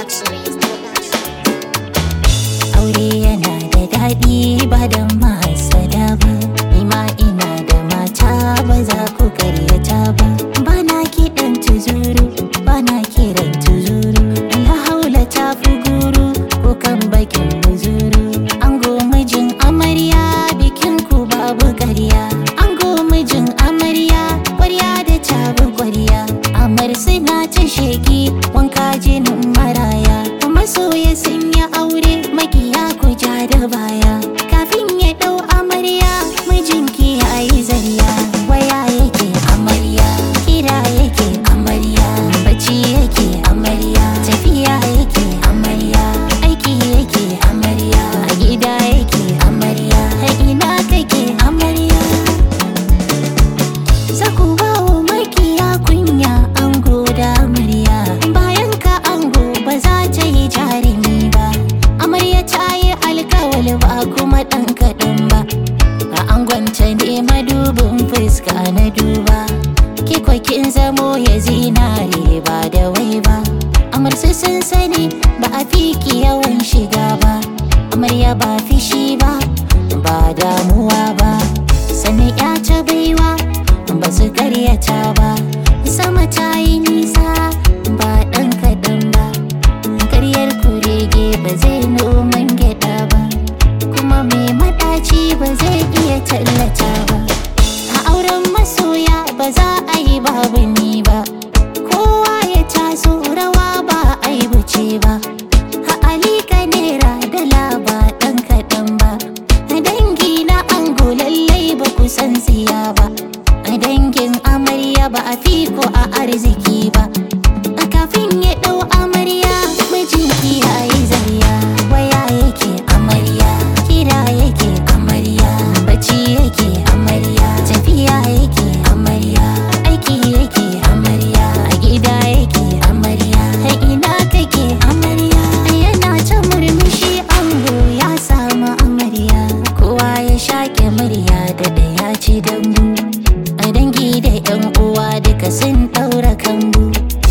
Aure yana da daɗi ba da mahasada ba, ni ma ina da mata ba za ku karyata ba. Bana kiɗan tuzuru, bana kiran tuzuru, la haula ta fi guru ko kan bakin muzuru. Ango mijin amarya bikin ku babu ƙarya, ango mijin amarya ƙwarya da tabi ƙwarya. Amar suna ta sheki wanka jinin maraya, masoya sun yi aure makiya ku ja da baya. Kafin ya ɗau amarya mijinki ya yi zarya, waya yake amarya, kira yake amarya, bacci yake amarya, tafiya yake amarya, aiki yake amarya, a gida yake amarya, a ina kake amarya. Zaku bawo makiya kunya ango da amarya, bayan ka ango ba za ta yi jarumi ba. Amarya ta yi alkawali ba kuma ɗan kaɗan ba, a angonta ne madubin fuska na duba. Kiko kin zamo ya zinare ba da wai ba, amarsu sun sani ba a fiki yawan shiga ba. Amarya ba fishi ba, ba damuwa ba, sannan ya ta baiwa ba su karyata ba. Sama ta yi nisa ba ɗan kaɗan ba, karyar kurege ba zai noman gyaɗa ba, kuma mai maɗaci ba zai iya tallata ba. A auren masoya ba za a yi babu ni ba, kowa ya taso rawa ba a yi wuce ba. A alika naira dala ba ɗan kaɗan ba, dangi na ango lallai ba ku san siya ba, dangin amarya ba a fi ko a arziki ba. Kafin ya ɗau amarya mijinki ya yi zarya, waya yake amarya, kira yake amarya, bacci yake amarya, tafiya yake amarya, aiki yake amarya, a gida yake amarya, a ina kake amarya. Yana ta murmushi ango ya samu amarya, kowa ya shaƙe murya da ya ci dambu, a dangi da yan uwa duka sun ɗaura kambu.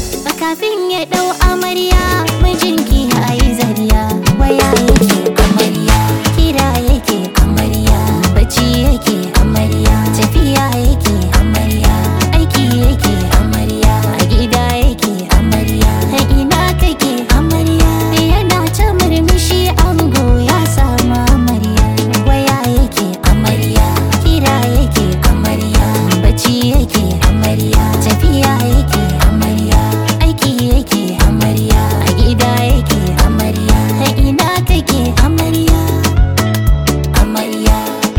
Kafin ya ɗau amarya mijinki ya yi zarya, waya yake amarya, kira yake amarya, bacci yake amarya, tafiya yake amarya, aiki yake amarya, a gida yake amarya, a ina kake amarya. Yana ta murmushi ango ya samu amarya, waya yake amarya, kira yake amarya, bacci yake amarya, tafiya yake amarya, aiki yake amarya, a gida yake amarya, a ina kake amarya. Amarya,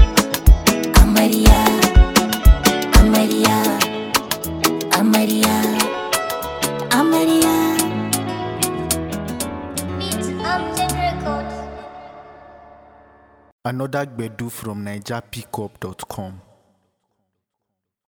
amarya, amarya, amarya, amarya. Another Gbedu from NigerPickup.com.